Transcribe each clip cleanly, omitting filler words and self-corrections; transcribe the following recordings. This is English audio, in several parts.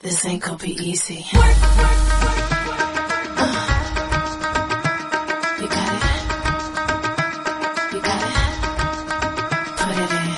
This ain't gonna be easy. You got it. You got it. Put it in.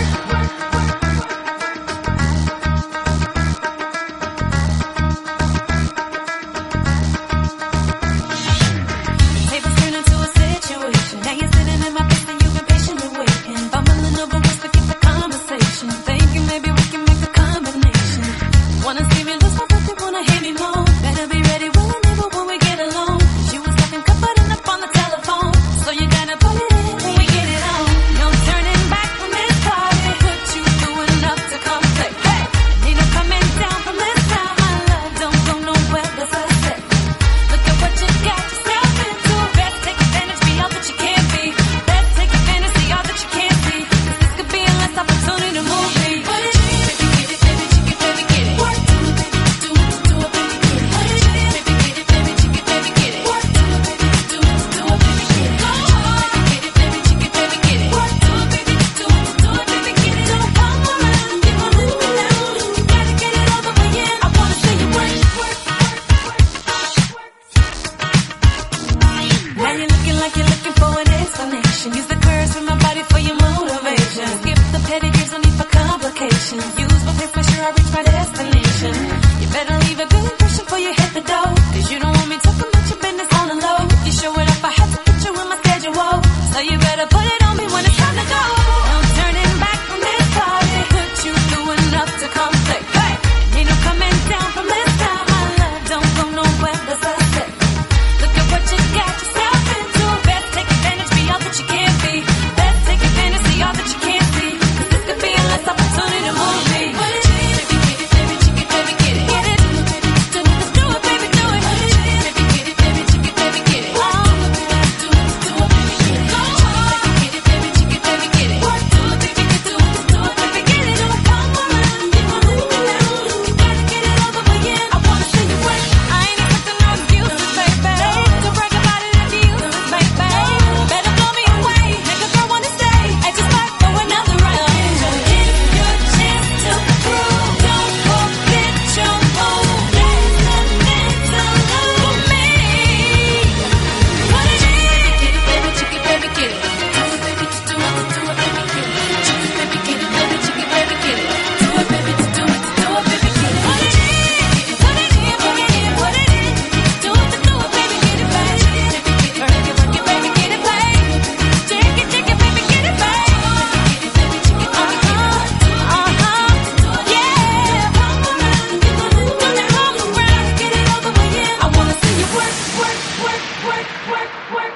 Tables turn into a situation. Now you're sitting in my face and you've been patiently waiting. Bumbling over words to keep the conversation. Thinking maybe we can make a combination. Wanna see me lose my breath, you wanna hear me moan. Better be ready, will and able when we get alone. 'Cause you was talking comforting up on the telephone. So you gotta put it in when we get it on. No turning back from this party. Put you through enough to come play. Hey, ain't no coming down from this time. My love don't go nowhere, that's what I said. Look at what you got yourself into. Best take advantage, be all that you can be. Best take advantage, see all that you can't see. 'Cause this could be a last opportunity to move me. What is it? Baby, get it, baby, chicken, baby, get it. What? Do it, baby, do it, baby, get it. What is it? Baby, get it, baby, chicken, baby, get it. What? Do it, baby, do it, baby, get it. Go on. Get it, baby, chicken, baby, get it. What? Do it, baby, do it, baby, get it. Don't come around, you wanna leave me down. You gotta get it all the way in. I wanna see you work. Now you're looking like you're looking for an explanation. Use the curves from my body for your motivation. Skip the petty games, no need for complications. Use my pace, make sure I reach my destination. You better leave a good impression before you hit the door. 'Cause you don't want me talking about your business on the low. If you show it up, I have to put you in my schedule. So you better put it on me when it's time to go. No turning back from this party. Put you through enough to come play. Hey, ain't no coming down from this time. My love don't go nowhere, that's what I said. Look at what you got yourself into. Best take advantage, be all that you can be. Best take advantage, see all that you can't see. 'Cause this could be a last opportunity to move me. What is it? Baby, get it, baby, chicken, baby, get it. Get it, baby, do it, let's do it, baby, do it. What is it? Baby, get it, baby, chicken, baby, get it. Oh, do it, baby, get it. Go on. Get it, baby, chicken, baby, get it. What? Do it, baby, do it, baby, get it. Don't come around, you wanna leave me down. You gotta get it all the way in. I wanna see you work. I ain't expecting no excuses, baby. Don't brag about it if you use it, baby. Better blow me away, make a girl wanna stay. I just might go another round. It's your chance to prove. Don't forget your move. There's nothing to lose for me. What is it? Get it, baby, chicken, baby, get it. Do it, baby, do it, baby, get it. Chicken, baby, get it, baby, chicken, baby, get it. Do it, baby, do it, baby, get it. What is it? Put it in, put it in, put it in. Do it, baby, get it, baby. Work it, baby, get it, baby. Shake it, baby, get it, baby. Yeah. Come around, come around, get it all the way in. I wanna see you work, work, work, work, work, work.